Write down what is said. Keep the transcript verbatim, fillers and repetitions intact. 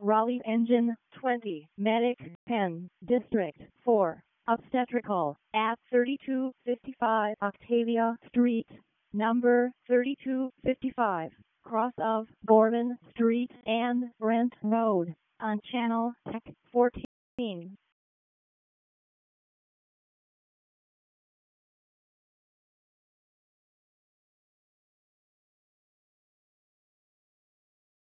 Raleigh Engine twenty, Medic ten, District four, Obstetrical, at thirty-two fifty-five Octavia Street, number thirty-two fifty-five, cross of Gorman Street and Brent Road, on Channel Tech fourteen.